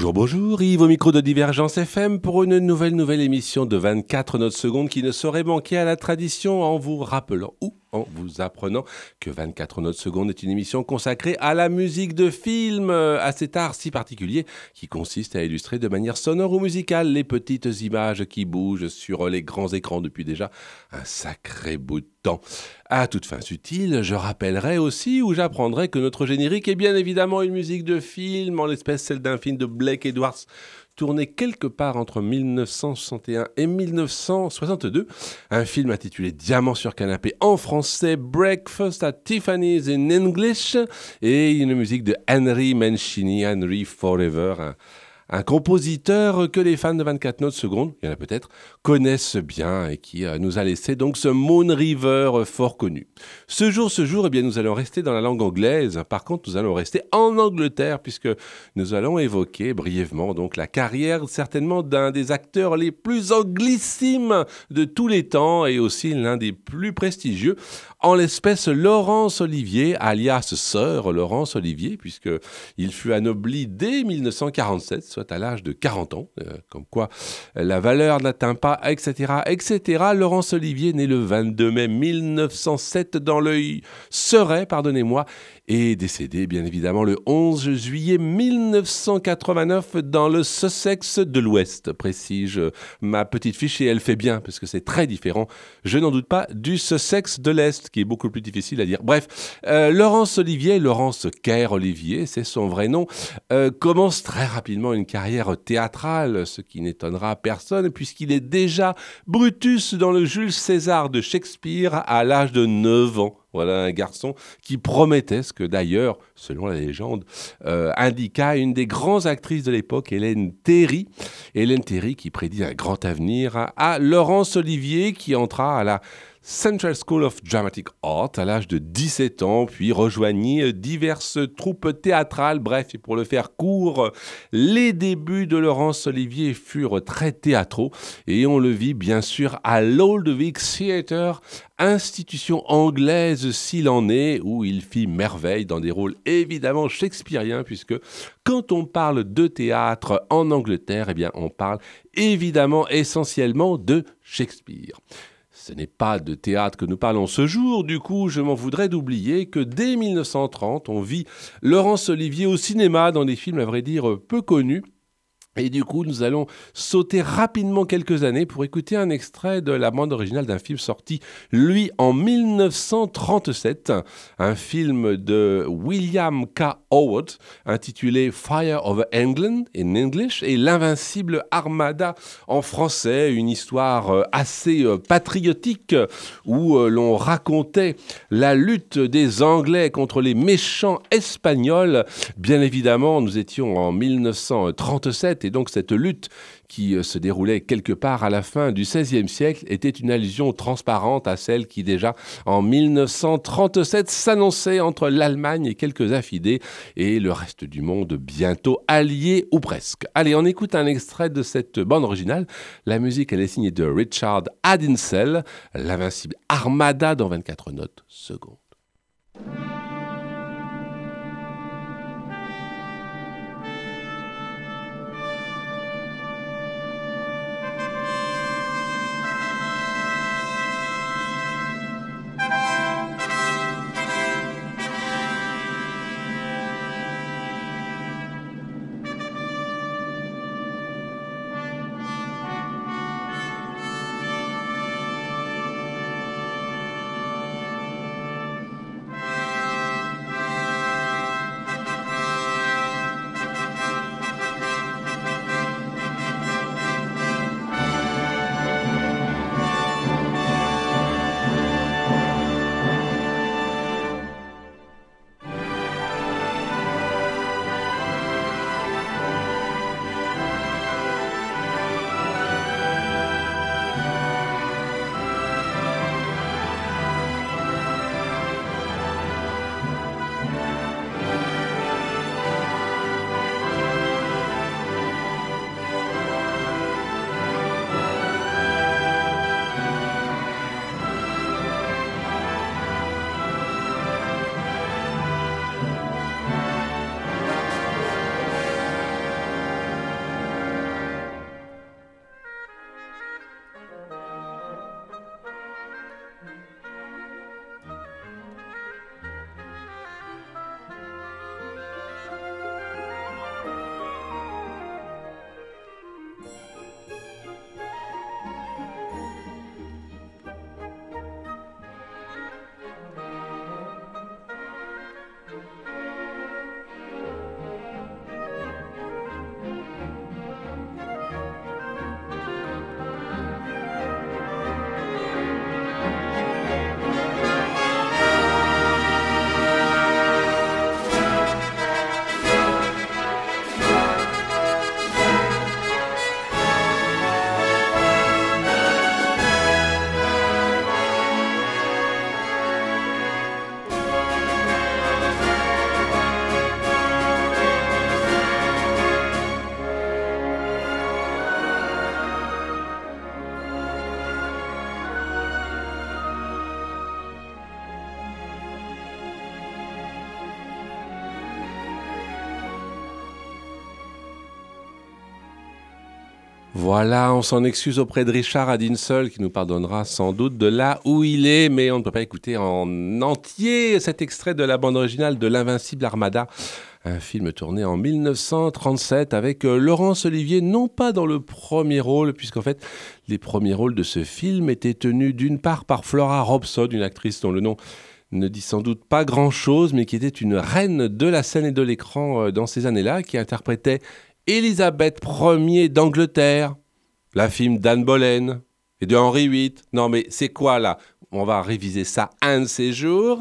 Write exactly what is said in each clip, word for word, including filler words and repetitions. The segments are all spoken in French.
Bonjour, bonjour, Yves au micro de Divergence F M pour une nouvelle, nouvelle émission de vingt-quatre notes secondes qui ne saurait manquer à la tradition en vous rappelant ou en vous apprenant que vingt-quatre notes secondes est une émission consacrée à la musique de film, à cet art si particulier qui consiste à illustrer de manière sonore ou musicale les petites images qui bougent sur les grands écrans depuis déjà un sacré bout de temps. À toute fin utile, je rappellerai aussi ou j'apprendrai que notre générique est bien évidemment une musique de film, en l'espèce celle d'un film de Blake Edwards, tourné quelque part entre mille neuf cent soixante et un et mille neuf cent soixante-deux, un film intitulé Diamant sur canapé en français, Breakfast at Tiffany's in English, et une musique de Henry Mancini, Henry Forever, un, un compositeur que les fans de vingt-quatre notes secondes, il y en a peut-être, connaissent bien et qui euh, nous a laissé donc ce Moon River euh, fort connu. Ce jour, ce jour, eh bien, nous allons rester dans la langue anglaise. Par contre, nous allons rester en Angleterre puisque nous allons évoquer brièvement donc la carrière certainement d'un des acteurs les plus anglissimes de tous les temps et aussi l'un des plus prestigieux, en l'espèce Laurence Olivier, alias Sir Laurence Olivier, puisqu'il fut anobli dès mille neuf cent quarante-sept, soit à l'âge de quarante ans, euh, comme quoi la valeur n'atteint pas, et cetera, et cetera. Laurence Olivier, né le vingt-deux mai mille neuf cent sept dans le Surrey, pardonnez-moi, et décédé bien évidemment le onze juillet mille neuf cent quatre-vingt-neuf dans le Sussex de l'Ouest, précise ma petite fiche, et elle fait bien, parce que c'est très différent, je n'en doute pas, du Sussex de l'Est, qui est beaucoup plus difficile à dire. Bref, euh, Laurence Olivier, Laurence Kerr Olivier, c'est son vrai nom, euh, commence très rapidement une carrière théâtrale, ce qui n'étonnera personne, puisqu'il est déjà Brutus dans le Jules César de Shakespeare à l'âge de neuf ans. Voilà un garçon qui promettait ce que d'ailleurs, selon la légende, euh, indiqua une des grandes actrices de l'époque, Hélène Terry. Hélène Terry qui prédit un grand avenir à, à Laurence Olivier qui entra à la Central School of Dramatic Art à l'âge de dix-sept ans, puis rejoignit diverses troupes théâtrales. Bref, et pour le faire court, les débuts de Laurence Olivier furent très théâtraux et on le vit bien sûr à l'Old Vic Theatre, institution anglaise s'il en est, où il fit merveille dans des rôles évidemment shakespeariens, puisque quand on parle de théâtre en Angleterre, eh bien on parle évidemment essentiellement de Shakespeare. Ce n'est pas de théâtre que nous parlons ce jour, du coup je m'en voudrais d'oublier que dès mille neuf cent trente, on vit Laurence Olivier au cinéma dans des films à vrai dire peu connus. Et du coup, nous allons sauter rapidement quelques années pour écouter un extrait de la bande originale d'un film sorti, lui, en mille neuf cent trente-sept, un film de William K. Howard, intitulé Fire over England in English et l'Invincible Armada en français, une histoire assez patriotique où l'on racontait la lutte des Anglais contre les méchants Espagnols. Bien évidemment, nous étions en mille neuf cent trente-sept et donc cette lutte qui se déroulait quelque part à la fin du seizième siècle était une allusion transparente à celle qui déjà en mille neuf cent trente-sept s'annonçait entre l'Allemagne et quelques affidés et le reste du monde bientôt allié ou presque. Allez, on écoute un extrait de cette bande originale. La musique elle est signée de Richard Adinsel, l'Invincible Armada dans vingt-quatre notes secondes. Voilà, on s'en excuse auprès de Richard Adinsel qui nous pardonnera sans doute de là où il est, mais on ne peut pas écouter en entier cet extrait de la bande originale de l'Invincible Armada, un film tourné en mille neuf cent trente-sept avec Laurence Olivier, non pas dans le premier rôle, puisqu'en fait les premiers rôles de ce film étaient tenus d'une part par Flora Robson, une actrice dont le nom ne dit sans doute pas grand-chose, mais qui était une reine de la scène et de l'écran dans ces années-là, qui interprétait Élisabeth Ier d'Angleterre, la fille d'Anne Boleyn et de Henri huit. Non mais c'est quoi là ? On va réviser ça un de ces jours.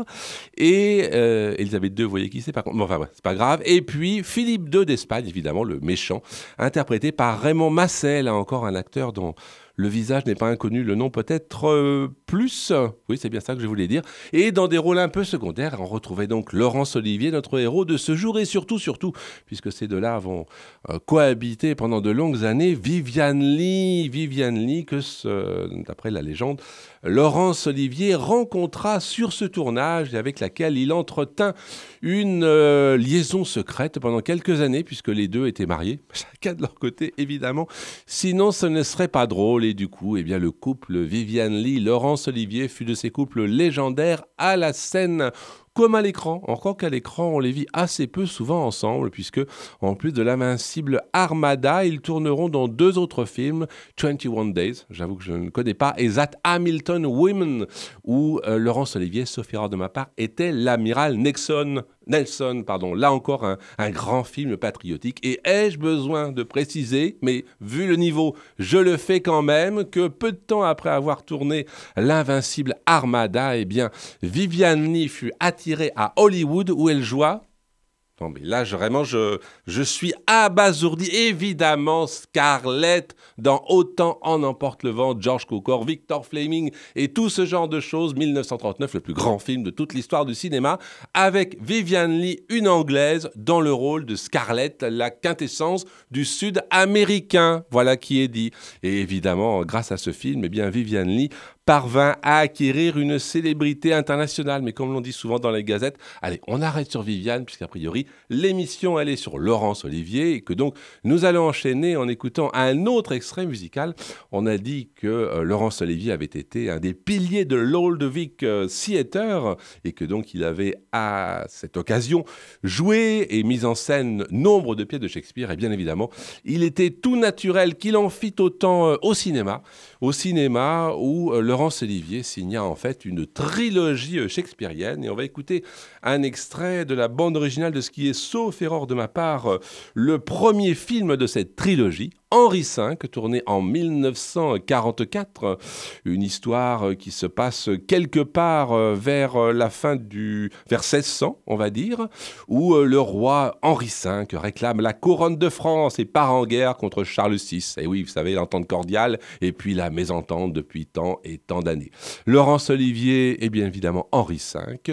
Et euh, Élisabeth deux, vous voyez qui c'est par contre. Bon, enfin, ouais, c'est pas grave. Et puis Philippe deux d'Espagne, évidemment, le méchant, interprété par Raymond Massel, là encore un acteur dont le visage n'est pas inconnu, le nom peut-être euh, plus. Oui, c'est bien ça que je voulais dire. Et dans des rôles un peu secondaires, on retrouvait donc Laurence Olivier, notre héros de ce jour, et surtout, surtout, puisque ces deux-là vont euh, cohabiter pendant de longues années, Viviane Lee, Viviane Lee, que, ce, d'après la légende, Laurence Olivier rencontra sur ce tournage et avec laquelle il entretint une euh, liaison secrète pendant quelques années, puisque les deux étaient mariés, chacun de leur côté évidemment, sinon ce ne serait pas drôle. Et du coup, eh bien, le couple Viviane Lee-Laurence Olivier fut de ces couples légendaires à la scène comme à l'écran, encore qu'à l'écran, on les vit assez peu souvent ensemble, puisque, en plus de l'Invincible Armada, ils tourneront dans deux autres films, vingt et un Days, j'avoue que je ne connais pas, et That Hamilton Women, où euh, Laurence Olivier, sauf erreur de ma part, était l'amiral Nelson. Nelson, pardon, là encore un, un grand film patriotique. Et ai-je besoin de préciser, mais vu le niveau, je le fais quand même, que peu de temps après avoir tourné l'Invincible Armada, eh bien, Viviane Lee fut attirée à Hollywood où elle joua. Non mais là, je, vraiment, je, je suis abasourdi. Évidemment, Scarlett, dans Autant en emporte le vent, George Cukor, Victor Fleming et tout ce genre de choses. mille neuf cent trente-neuf, le plus grand film de toute l'histoire du cinéma, avec Viviane Lee, une Anglaise, dans le rôle de Scarlett, la quintessence du Sud-américain. Voilà qui est dit. Et évidemment, grâce à ce film, eh bien, Viviane Lee parvint à acquérir une célébrité internationale. Mais comme l'on dit souvent dans les gazettes, allez, on arrête sur Viviane, puisqu'a priori, l'émission, elle est sur Laurence Olivier, et que donc, nous allons enchaîner en écoutant un autre extrait musical. On a dit que euh, Laurence Olivier avait été un des piliers de l'Old Vic euh, Theatre, et que donc, il avait, à cette occasion, joué et mis en scène nombre de pièces de Shakespeare, et bien évidemment, il était tout naturel qu'il en fît autant euh, au cinéma, au cinéma où euh, Laurence Olivier signa en fait une trilogie shakespearienne, et on va écouter un extrait de la bande originale de ce qui est, sauf erreur de ma part, le premier film de cette trilogie, Henri cinq, tourné en mille neuf cent quarante-quatre, une histoire qui se passe quelque part vers la fin du... vers seize cents, on va dire, où le roi Henri cinq réclame la couronne de France et part en guerre contre Charles six. Et oui, vous savez, l'entente cordiale, et puis la mésentente depuis tant et tant d'années. Laurence Olivier est bien évidemment Henri cinq.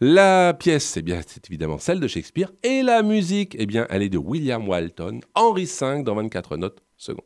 La pièce, eh bien, c'est évidemment celle de Shakespeare. Et la musique, eh bien, elle est de William Walton. Henri cinq dans vingt-quatre notes secondes.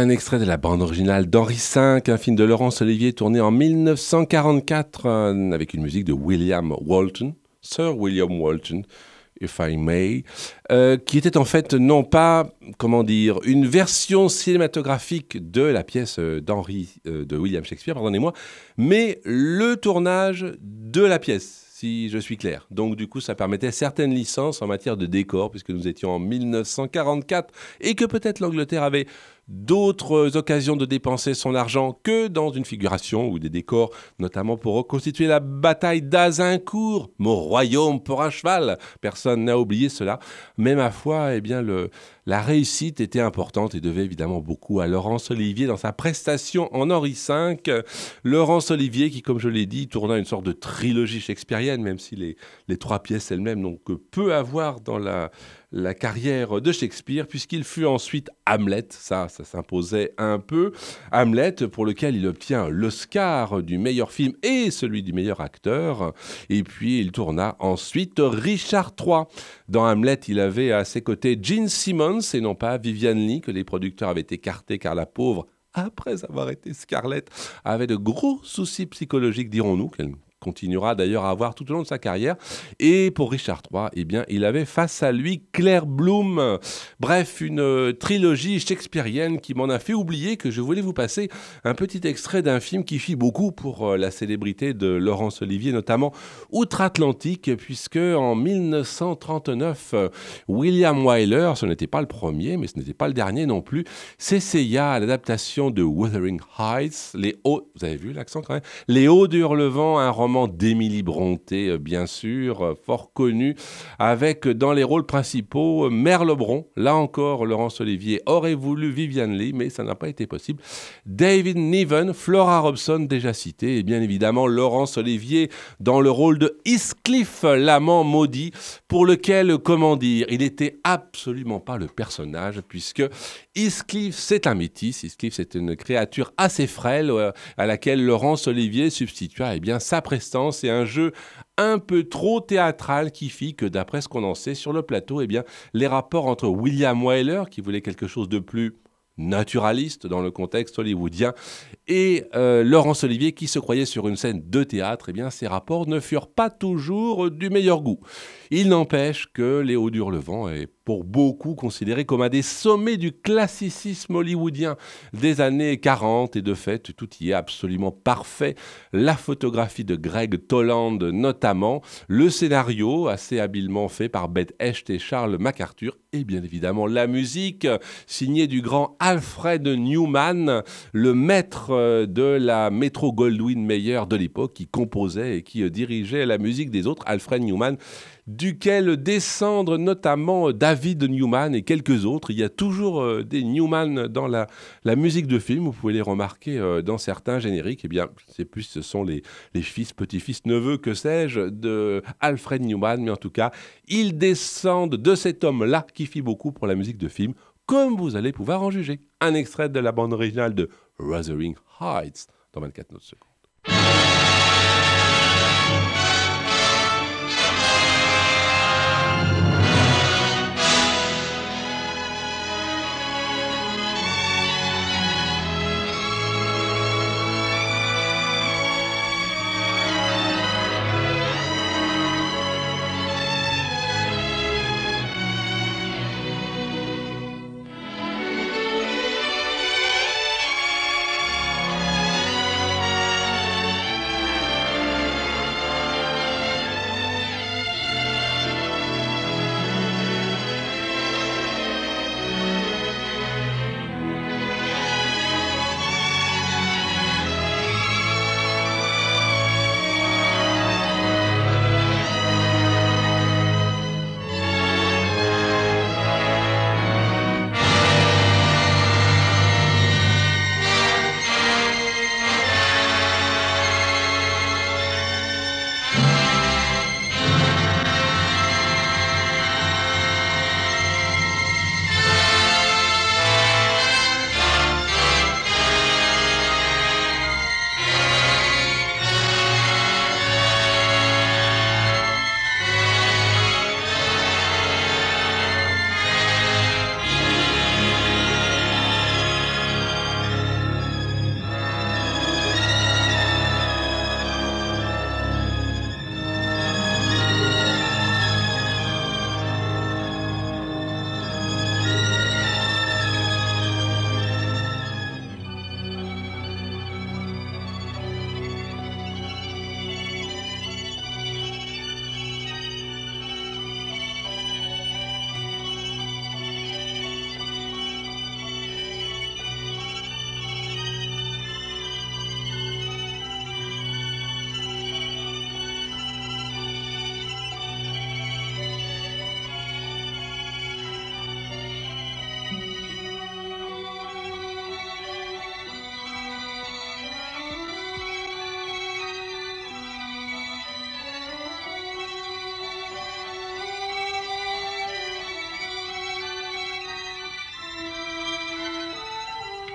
Un extrait de la bande originale d'Henri cinq, un film de Laurence Olivier tourné en mille neuf cent quarante-quatre euh, avec une musique de William Walton, Sir William Walton, if I may, euh, qui était en fait non pas, comment dire, une version cinématographique de la pièce d'Henri, euh, de William Shakespeare, pardonnez-moi, mais le tournage de la pièce, si je suis clair. Donc du coup, ça permettait certaines licences en matière de décor, puisque nous étions en mille neuf cent quarante-quatre, et que peut-être l'Angleterre avait d'autres occasions de dépenser son argent que dans une figuration ou des décors, notamment pour reconstituer la bataille d'Azincourt, mon royaume pour un cheval. Personne n'a oublié cela. Mais ma foi, eh bien, le, la réussite était importante et devait évidemment beaucoup à Laurence Olivier dans sa prestation en Henri cinq. Laurence Olivier qui, comme je l'ai dit, tourna une sorte de trilogie shakespearienne, même si les, les trois pièces elles-mêmes n'ont que peu à voir dans la... la carrière de Shakespeare, puisqu'il fut ensuite Hamlet, ça, ça s'imposait un peu, Hamlet, pour lequel il obtient l'Oscar du meilleur film et celui du meilleur acteur, et puis il tourna ensuite Richard trois. Dans Hamlet, il avait à ses côtés Gene Simmons, et non pas Vivian Leigh, que les producteurs avaient écarté car la pauvre, après avoir été Scarlett, avait de gros soucis psychologiques, dirons-nous, qu'elle continuera d'ailleurs à avoir tout au long de sa carrière. Et pour Richard trois, eh bien, il avait face à lui Claire Bloom. Bref, une euh, trilogie shakespearienne qui m'en a fait oublier que je voulais vous passer un petit extrait d'un film qui fit beaucoup pour euh, la célébrité de Laurence Olivier, notamment Outre-Atlantique, puisque en mille neuf cent trente-neuf, euh, William Wyler, ce n'était pas le premier, mais ce n'était pas le dernier non plus, s'essaya à l'adaptation de Wuthering Heights, les hauts, vous avez vu l'accent quand même, Les Hauts du Hurlevent, un roman d'Émilie Brontë, bien sûr, fort connu, avec dans les rôles principaux Merle Bron. Là encore, Laurence Olivier aurait voulu Vivian Leigh, mais ça n'a pas été possible. David Niven, Flora Robson, déjà cité, et bien évidemment Laurence Olivier dans le rôle de Heathcliff, l'amant maudit, pour lequel, comment dire, il n'était absolument pas le personnage, puisque Heathcliff, c'est un métis. Heathcliff, c'est une créature assez frêle euh, à laquelle Laurence Olivier substitua eh bien, sa prestance et un jeu un peu trop théâtral qui fit que, d'après ce qu'on en sait sur le plateau, eh bien, les rapports entre William Wyler, qui voulait quelque chose de plus naturaliste dans le contexte hollywoodien, et euh, Laurence Olivier, qui se croyait sur une scène de théâtre, eh bien, ces rapports ne furent pas toujours du meilleur goût. Il n'empêche que Les Hauts du Hurlevent est pour beaucoup considéré comme un des sommets du classicisme hollywoodien des années quarante, et de fait, tout y est absolument parfait. La photographie de Greg Toland notamment, le scénario assez habilement fait par Beth Hecht et Charles MacArthur, et bien évidemment la musique signée du grand Alfred Newman, le maître de la Metro-Goldwyn-Mayer de l'époque, qui composait et qui dirigeait la musique des autres, Alfred Newman, duquel descendent notamment David Newman et quelques autres. Il y a toujours euh, des Newman dans la, la musique de film, vous pouvez les remarquer euh, dans certains génériques. Eh bien, je ne sais plus si ce sont les, les fils, petits-fils, neveux, que sais-je, de Alfred Newman, mais en tout cas, ils descendent de cet homme-là qui fit beaucoup pour la musique de film, comme vous allez pouvoir en juger. Un extrait de la bande originale de Wuthering Heights dans vingt-quatre secondes.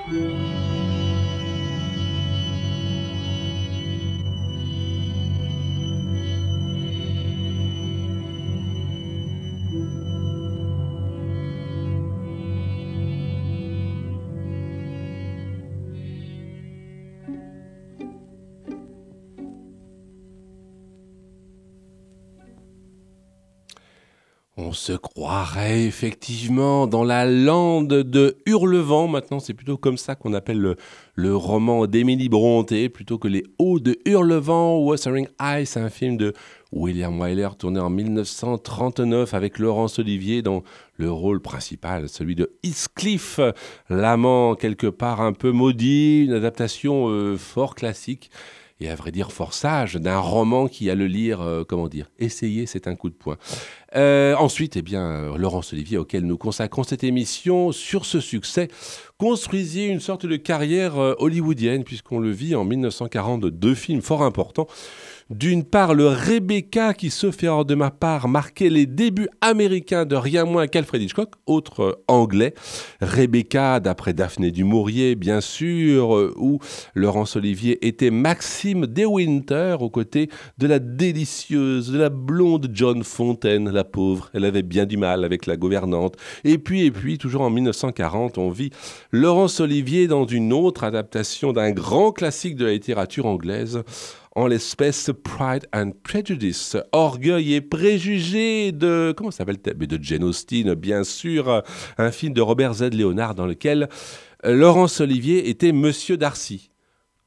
On se croirait effectivement dans la lande de Hurlevent. Maintenant, c'est plutôt comme ça qu'on appelle le, le roman d'Émilie Brontë, plutôt que Les Hauts de Hurlevent. Wuthering Heights, un film de William Wyler tourné en dix-neuf cent trente-neuf avec Laurence Olivier dans le rôle principal, celui de Heathcliff, l'amant quelque part un peu maudit, une adaptation euh, fort classique. Et à vrai dire fort sage, d'un roman qui, à le lire, euh, comment dire, essayer, c'est un coup de poing. Euh, ensuite, eh bien, euh, Laurence Olivier, auquel nous consacrons cette émission, sur ce succès, construisit une sorte de carrière euh, hollywoodienne, puisqu'on le vit en dix-neuf cent quarante de deux films fort importants. D'une part, le Rebecca, qui, sauf erreur de ma part, marquait les débuts américains de rien moins qu'Alfred Hitchcock, autre euh, anglais. Rebecca, d'après Daphné du Maurier, bien sûr, euh, où Laurence Olivier était Maxime De Winter, aux côtés de la délicieuse, de la blonde John Fontaine, la pauvre. Elle avait bien du mal avec la gouvernante. Et puis, et puis, toujours en dix-neuf cent quarante, on vit Laurence Olivier dans une autre adaptation d'un grand classique de la littérature anglaise, en l'espèce Pride and Prejudice, Orgueil et Préjugés de, comment ça s'appelle, de Jane Austen, bien sûr, un film de Robert Z. Leonard dans lequel Laurence Olivier était Monsieur Darcy. Comment ?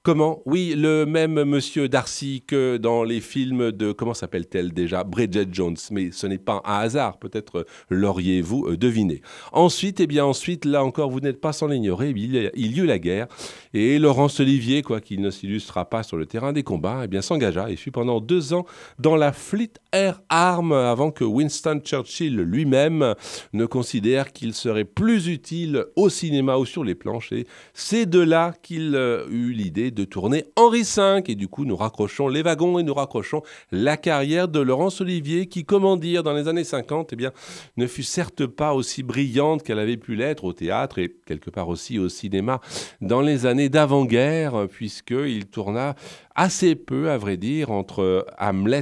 Oui, le même Monsieur Darcy que dans les films de, comment s'appelle-t-elle déjà ? Bridget Jones, mais ce n'est pas un hasard, peut-être l'auriez-vous deviné. Ensuite, eh bien ensuite, là encore, vous n'êtes pas sans l'ignorer, il y, a, il y eut la guerre, et Laurence Olivier, quoi qu'il ne s'illustra pas sur le terrain des combats, eh bien s'engagea et fut pendant deux ans dans la Fleet Air Arm, avant que Winston Churchill lui-même ne considère qu'il serait plus utile au cinéma ou sur les planches, et c'est de là qu'il euh, eut l'idée de tourner Henri cinq, et du coup nous raccrochons les wagons et nous raccrochons la carrière de Laurence Olivier qui, comment dire, dans les années cinquante, eh bien, ne fut certes pas aussi brillante qu'elle avait pu l'être au théâtre et quelque part aussi au cinéma dans les années d'avant-guerre, puisqu'il tourna assez peu, à vrai dire, entre Hamlet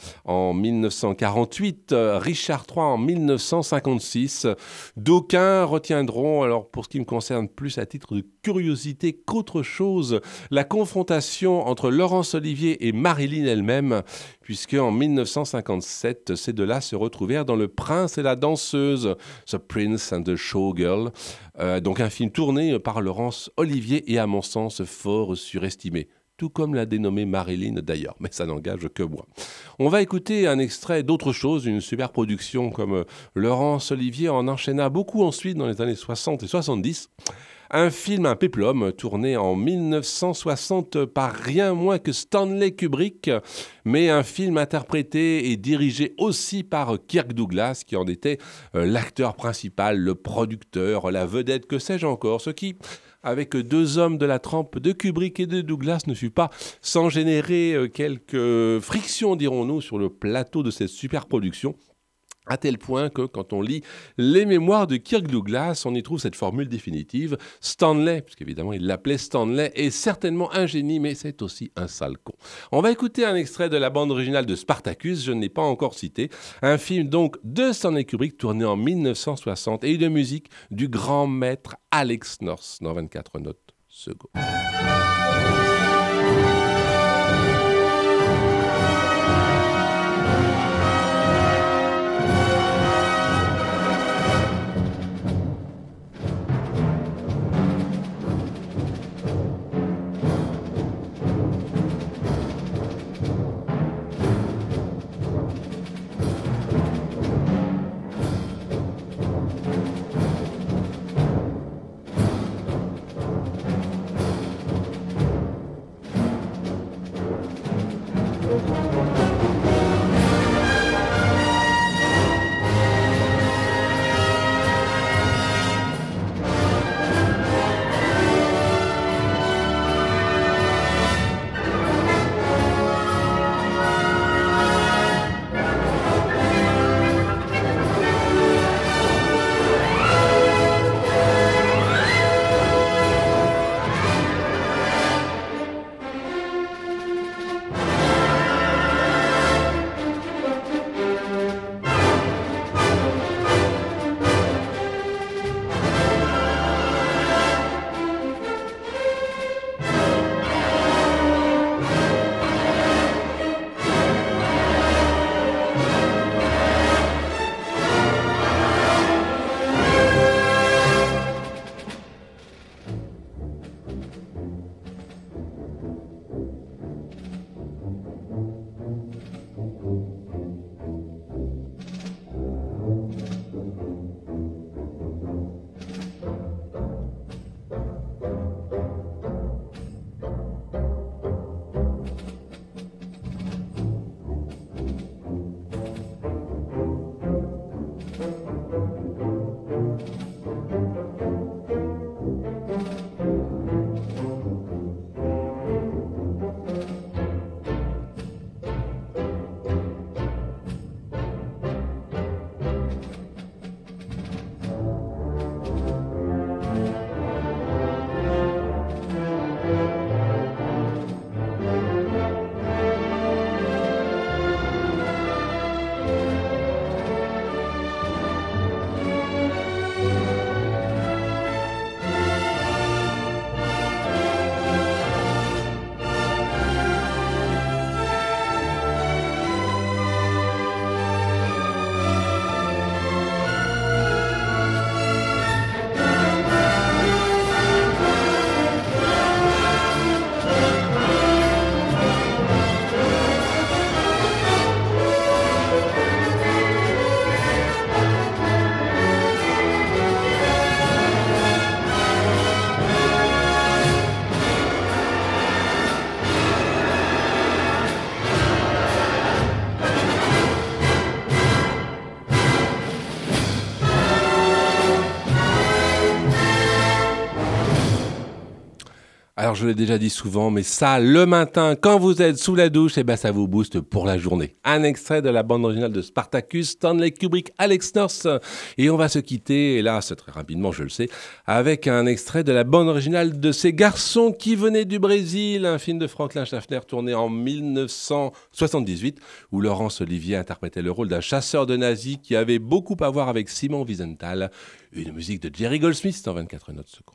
en dix-neuf cent quarante-huit, Richard trois en dix-neuf cent cinquante-six. D'aucuns retiendront, alors pour ce qui me concerne plus à titre de curiosité qu'autre chose, la confrontation entre Laurence Olivier et Marilyn elle-même, puisque en dix-neuf cent cinquante-sept, ces deux-là se retrouvèrent dans Le Prince et la danseuse, The Prince and the Showgirl, euh, donc un film tourné par Laurence Olivier et à mon sens fort surestimé. Tout comme l'a dénommé Marilyn d'ailleurs, mais ça n'engage que moi. On va écouter un extrait d'autre chose, une super production comme Laurence Olivier en enchaîna beaucoup ensuite dans les années soixante et soixante-dix. Un film, un péplum, tourné en dix-neuf cent soixante par rien moins que Stanley Kubrick, mais un film interprété et dirigé aussi par Kirk Douglas, qui en était euh, l'acteur principal, le producteur, la vedette, que sais-je encore, ce qui, avec deux hommes de la trempe de Kubrick et de Douglas, ne fut pas sans générer euh, quelques frictions, dirons-nous, sur le plateau de cette super production. À tel point que quand on lit les mémoires de Kirk Douglas, on y trouve cette formule définitive. Stanley, puisqu'évidemment il l'appelait Stanley, est certainement un génie, mais c'est aussi un sale con. On va écouter un extrait de la bande originale de Spartacus, je ne l'ai pas encore cité. Un film donc de Stanley Kubrick tourné en dix-neuf cent soixante et de musique du grand maître Alex North dans vingt-quatre notes secondes. Alors je l'ai déjà dit souvent, mais ça, le matin, quand vous êtes sous la douche, eh ben, ça vous booste pour la journée. Un extrait de la bande originale de Spartacus, Stanley Kubrick, Alex North. Et on va se quitter, et là c'est très rapidement, je le sais, avec un extrait de la bande originale de Ces garçons qui venaient du Brésil, un film de Franklin Schaffner tourné en dix-neuf cent soixante-dix-huit, où Laurence Olivier interprétait le rôle d'un chasseur de nazis qui avait beaucoup à voir avec Simon Wiesenthal. Une musique de Jerry Goldsmith dans vingt-quatre notes secondes.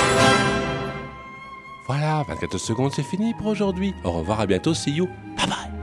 Voilà, vingt-quatre secondes, c'est fini pour aujourd'hui. Au revoir, à bientôt, see you, bye bye.